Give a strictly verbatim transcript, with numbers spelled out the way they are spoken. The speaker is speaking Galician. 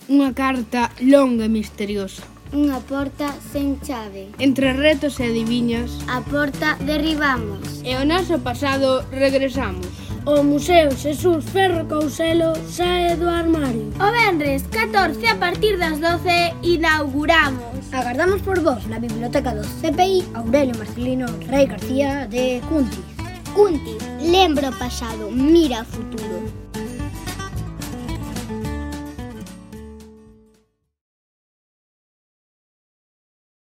Unha carta longa e misteriosa. Unha porta sen chave. Entre retos e adiviñas, A porta derribamos. e ao noso pasado regresamos. O Museo Xesús Ferro Couselo sae do armario. O venres catorce a partir das doce inauguramos. Agardamos por vos na biblioteca do C P I Aurelio Marcelino Rei García de Cuntis. Cuntis, lembra o pasado, mira o futuro.